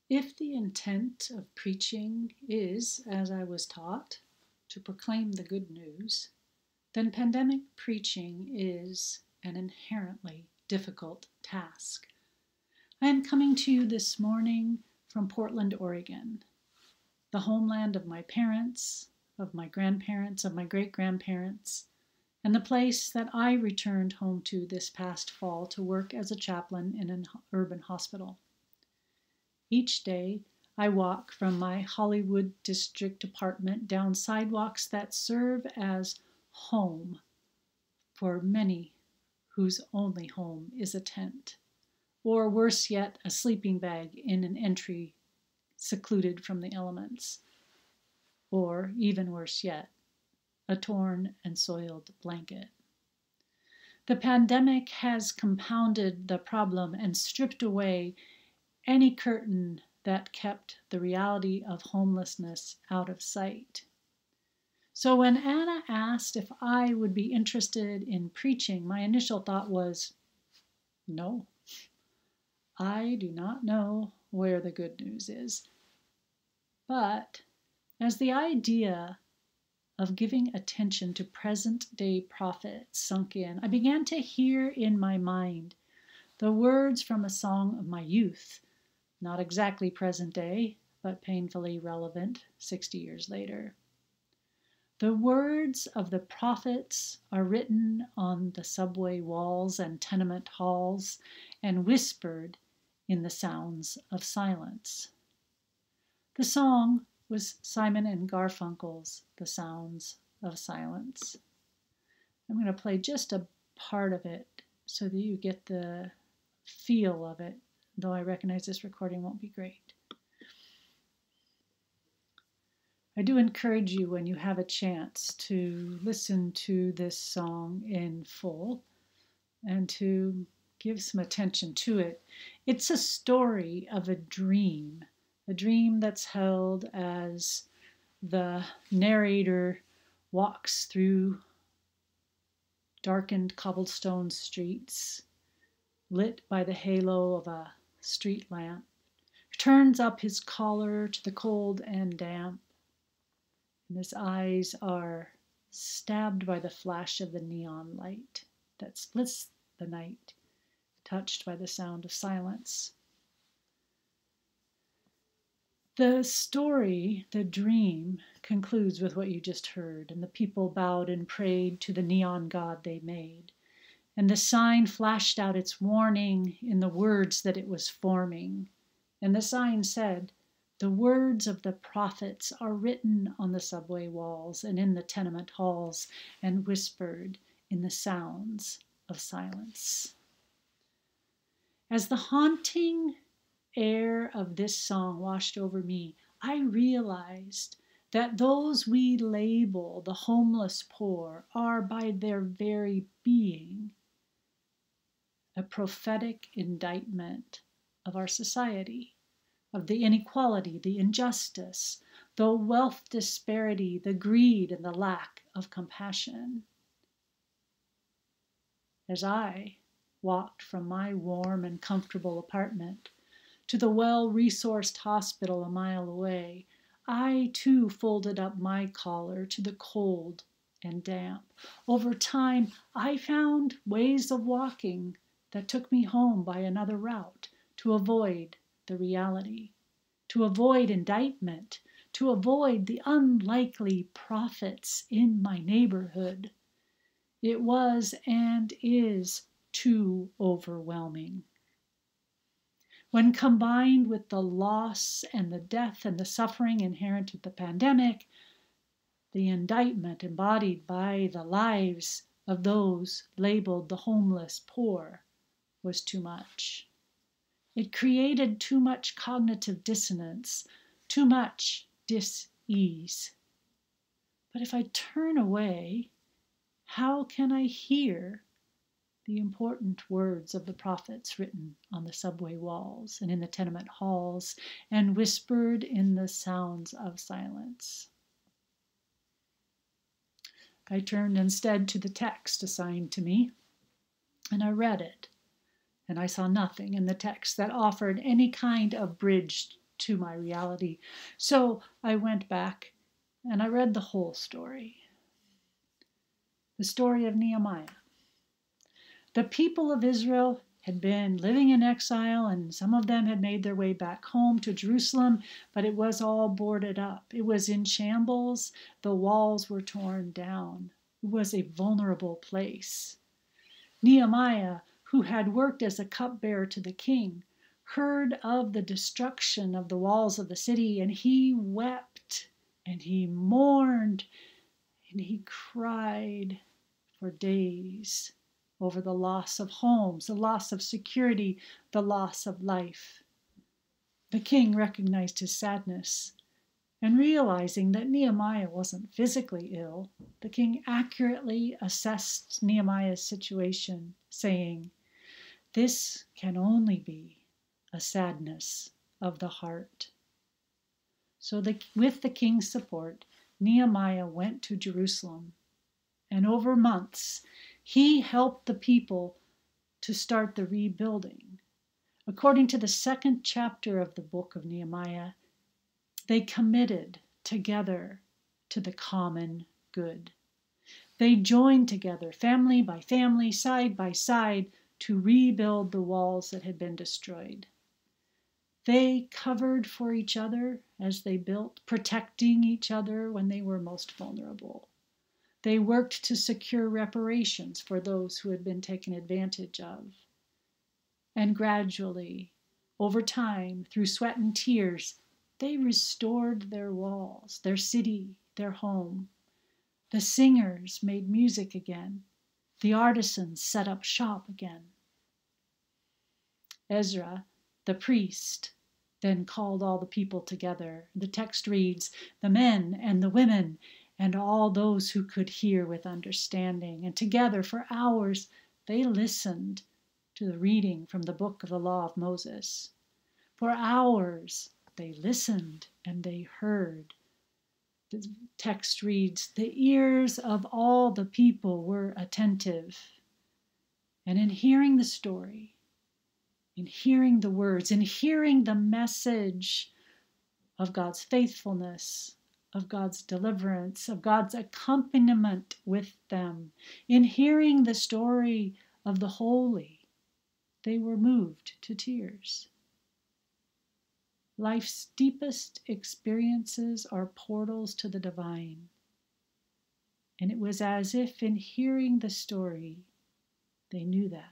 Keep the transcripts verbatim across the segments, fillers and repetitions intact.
If the intent of preaching is, as I was taught, to proclaim the good news, then pandemic preaching is an inherently difficult task. I am coming to you this morning from Portland, Oregon, the homeland of my parents, of my grandparents, of my great-grandparents, and the place that I returned home to this past fall to work as a chaplain in an urban hospital. Each day, I walk from my Hollywood district apartment down sidewalks that serve as home for many whose only home is a tent, or worse yet, a sleeping bag in an entry secluded from the elements, or even worse yet, a torn and soiled blanket. The pandemic has compounded the problem and stripped away any curtain that kept the reality of homelessness out of sight. So when Anna asked if I would be interested in preaching, my initial thought was, no. I do not know where the good news is. But as the idea of giving attention to present-day prophets sunk in, I began to hear in my mind the words from a song of my youth, not exactly present day, but painfully relevant sixty years later. The words of the prophets are written on the subway walls and tenement halls and whispered in the sounds of silence. The song was Simon and Garfunkel's The Sounds of Silence. I'm going to play just a part of it so that you get the feel of it, though I recognize this recording won't be great. I do encourage you, when you have a chance, to listen to this song in full and to give some attention to it. It's a story of a dream, a dream that's held as the narrator walks through darkened cobblestone streets, lit by the halo of a street lamp, turns up his collar to the cold and damp, and his eyes are stabbed by the flash of the neon light that splits the night, touched by the sound of silence. The story, the dream, concludes with what you just heard, and the people bowed and prayed to the neon god they made, and the sign flashed out its warning in the words that it was forming, and the sign said, "The words of the prophets are written on the subway walls and in the tenement halls and whispered in the sounds of silence." As the haunting air of this song washed over me, I realized that those we label the homeless poor are, by their very being, a prophetic indictment of our society, of the inequality, the injustice, the wealth disparity, the greed, and the lack of compassion. As I walked from my warm and comfortable apartment to the well-resourced hospital a mile away, I too folded up my collar to the cold and damp. Over time, I found ways of walking that took me home by another route to avoid the reality, to avoid indictment, to avoid the unlikely prophets in my neighborhood. It was and is too overwhelming. When combined with the loss and the death and the suffering inherent to the pandemic, the indictment embodied by the lives of those labeled the homeless poor was too much. It created too much cognitive dissonance, too much dis-ease. But if I turn away, how can I hear the important words of the prophets written on the subway walls and in the tenement halls and whispered in the sounds of silence? I turned instead to the text assigned to me, and I read it, and I saw nothing in the text that offered any kind of bridge to my reality. So I went back and I read the whole story. The story of Nehemiah. The people of Israel had been living in exile, and some of them had made their way back home to Jerusalem, but it was all boarded up. It was in shambles. The walls were torn down. It was a vulnerable place. Nehemiah, who had worked as a cupbearer to the king, heard of the destruction of the walls of the city, and he wept, and he mourned, and he cried for days over the loss of homes, the loss of security, the loss of life. The king recognized his sadness, and realizing that Nehemiah wasn't physically ill, the king accurately assessed Nehemiah's situation, saying, "This can only be a sadness of the heart." So the, with the king's support, Nehemiah went to Jerusalem, and over months, he helped the people to start the rebuilding. According to the second chapter of the book of Nehemiah, they committed together to the common good. They joined together, family by family, side by side, to rebuild the walls that had been destroyed. They covered for each other as they built, protecting each other when they were most vulnerable. They worked to secure reparations for those who had been taken advantage of. And gradually, over time, through sweat and tears, they restored their walls, their city, their home. The singers made music again. The artisans set up shop again. Ezra, the priest, then called all the people together. The text reads, "The men and the women and all those who could hear with understanding, and together for hours they listened to the reading from the book of the law of Moses. For hours they listened and they heard." The text reads, "The ears of all the people were attentive." And in hearing the story, in hearing the words, in hearing the message of God's faithfulness, of God's deliverance, of God's accompaniment with them, in hearing the story of the holy, they were moved to tears. Life's deepest experiences are portals to the divine. And it was as if in hearing the story, they knew that.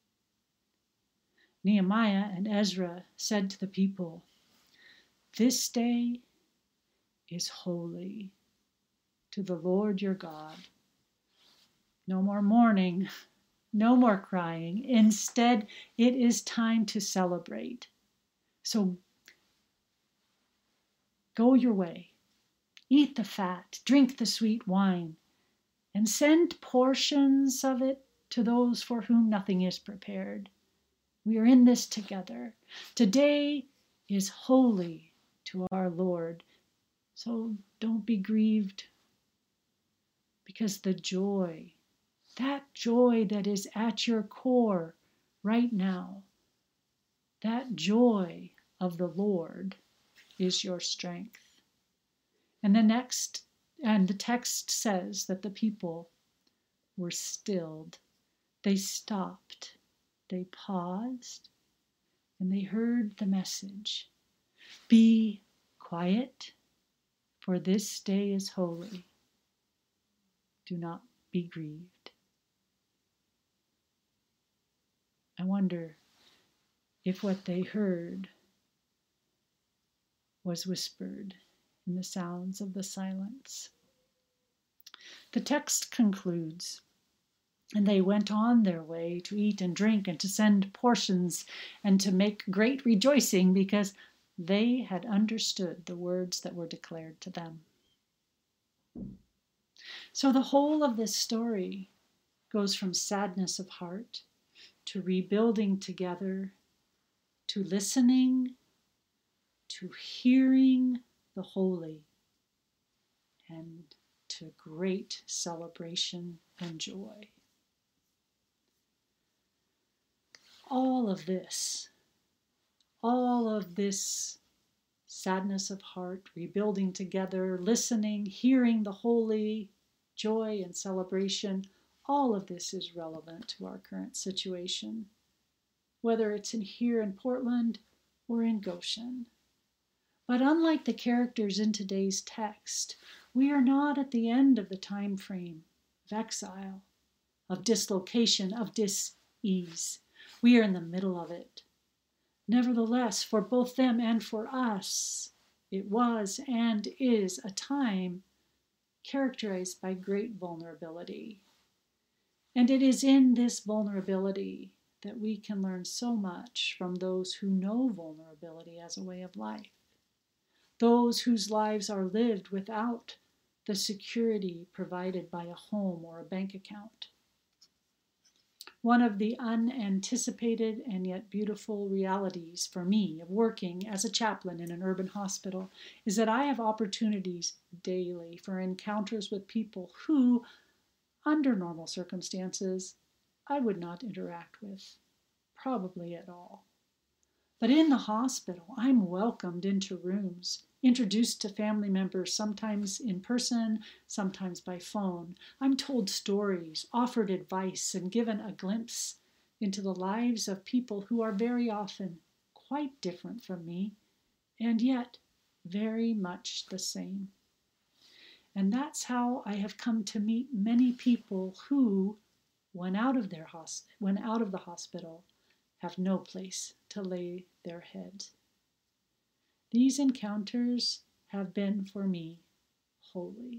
Nehemiah and Ezra said to the people, "This day is holy to the Lord your God. No more mourning, no more crying. Instead, it is time to celebrate. So go your way, eat the fat, drink the sweet wine, and send portions of it to those for whom nothing is prepared. We are in this together. Today is holy to our Lord. So don't be grieved, because the joy, that joy that is at your core right now, that joy of the Lord is your strength." And the next, and the text says that the people were stilled. They stopped, they paused, and they heard the message. Be quiet, for this day is holy. Do not be grieved. I wonder if what they heard was whispered in the sounds of the silence. The text concludes, "And they went on their way to eat and drink and to send portions and to make great rejoicing, because they had understood the words that were declared to them." So the whole of this story goes from sadness of heart to rebuilding together, to listening, to hearing the holy, and to great celebration and joy. All of this, all of this sadness of heart, rebuilding together, listening, hearing the holy, joy and celebration, all of this is relevant to our current situation, whether it's in here in Portland or in Goshen. But unlike the characters in today's text, we are not at the end of the time frame of exile, of dislocation, of dis-ease. We are in the middle of it. Nevertheless, for both them and for us, it was and is a time characterized by great vulnerability. And it is in this vulnerability that we can learn so much from those who know vulnerability as a way of life, those whose lives are lived without the security provided by a home or a bank account. One of the unanticipated and yet beautiful realities for me of working as a chaplain in an urban hospital is that I have opportunities daily for encounters with people who, under normal circumstances, I would not interact with, probably at all. But in the hospital, I'm welcomed into rooms, introduced to family members, sometimes in person, sometimes by phone. I'm told stories, offered advice, and given a glimpse into the lives of people who are very often quite different from me, and yet very much the same. And that's how I have come to meet many people who, when out of their hosp- when out of the hospital, have no place to lay their heads. These encounters have been for me holy.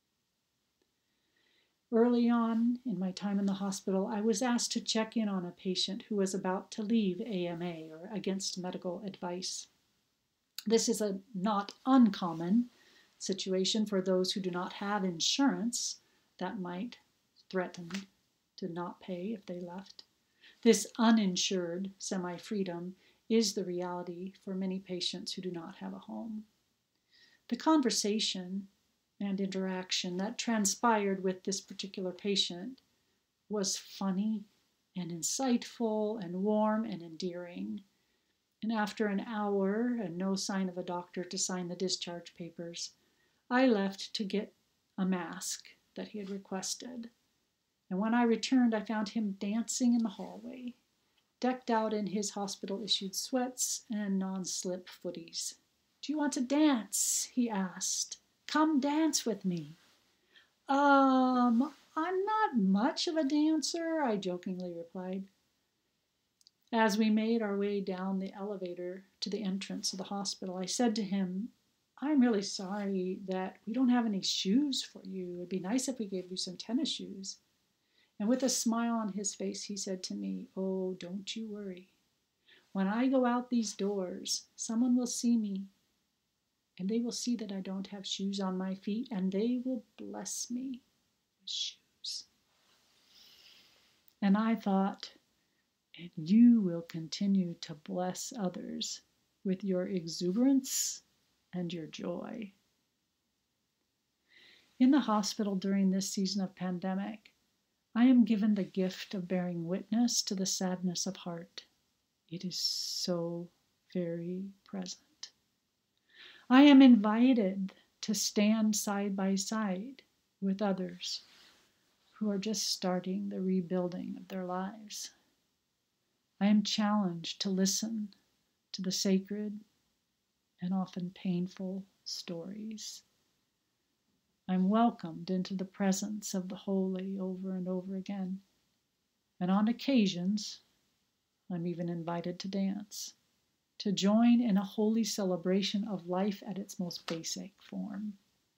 Early on in my time in the hospital, I was asked to check in on a patient who was about to leave A M A, or Against Medical Advice. This is a not uncommon situation for those who do not have insurance that might threaten to not pay if they left. This uninsured semi-freedom is the reality for many patients who do not have a home. The conversation and interaction that transpired with this particular patient was funny and insightful and warm and endearing. And after an hour and no sign of a doctor to sign the discharge papers, I left to get a mask that he had requested. And when I returned, I found him dancing in the hallway, decked out in his hospital-issued sweats and non-slip footies. "Do you want to dance?" he asked. "Come dance with me." Um, I'm not much of a dancer, I jokingly replied. As we made our way down the elevator to the entrance of the hospital, I said to him, "I'm really sorry that we don't have any shoes for you. It'd be nice if we gave you some tennis shoes." And with a smile on his face, he said to me, "Oh, don't you worry. When I go out these doors, someone will see me, and they will see that I don't have shoes on my feet, and they will bless me with shoes." And I thought, and you will continue to bless others with your exuberance and your joy. In the hospital during this season of pandemic, I am given the gift of bearing witness to the sadness of heart. It is so very present. I am invited to stand side by side with others who are just starting the rebuilding of their lives. I am challenged to listen to the sacred and often painful stories. I'm welcomed into the presence of the holy over and over again. And on occasions, I'm even invited to dance, to join in a holy celebration of life at its most basic form.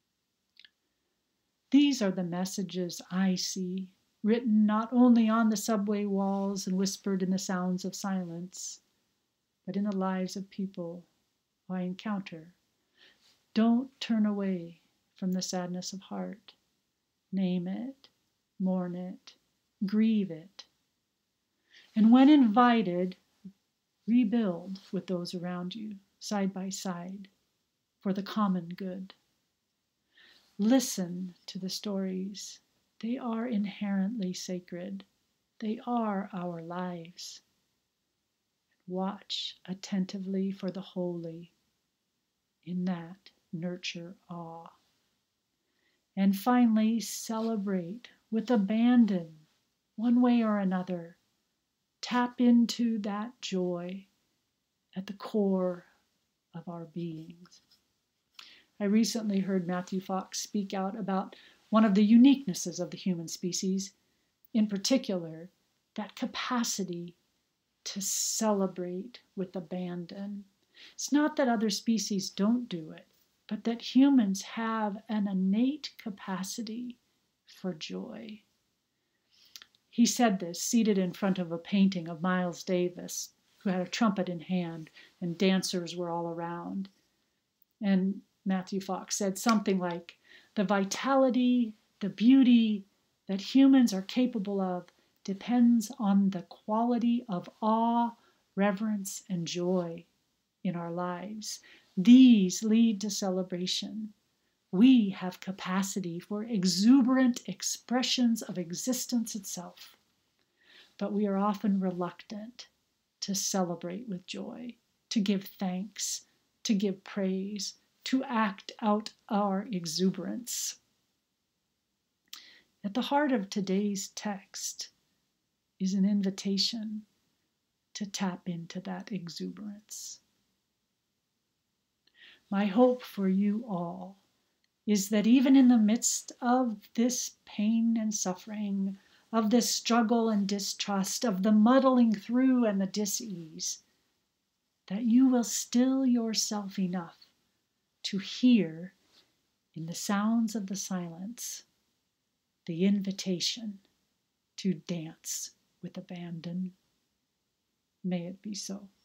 These are the messages I see, written not only on the subway walls and whispered in the sounds of silence, but in the lives of people I encounter. Don't turn away from the sadness of heart. Name it, mourn it, grieve it. And when invited, rebuild with those around you, side by side, for the common good. Listen to the stories. They are inherently sacred. They are our lives. Watch attentively for the holy in that nurture awe. And finally, celebrate with abandon, one way or another. Tap into that joy at the core of our beings. I recently heard Matthew Fox speak out about one of the uniquenesses of the human species, in particular, that capacity to celebrate with abandon. It's not that other species don't do it, but that humans have an innate capacity for joy. He said this seated in front of a painting of Miles Davis, who had a trumpet in hand, and dancers were all around. And Matthew Fox said something like, "The vitality, the beauty that humans are capable of depends on the quality of awe, reverence, and joy in our lives. These lead to celebration. We have capacity for exuberant expressions of existence itself, but we are often reluctant to celebrate with joy, to give thanks, to give praise, to act out our exuberance." At the heart of today's text is an invitation to tap into that exuberance. My hope for you all is that even in the midst of this pain and suffering, of this struggle and distrust, of the muddling through and the dis-ease, that you will still yourself enough to hear in the sounds of the silence the invitation to dance with abandon. May it be so.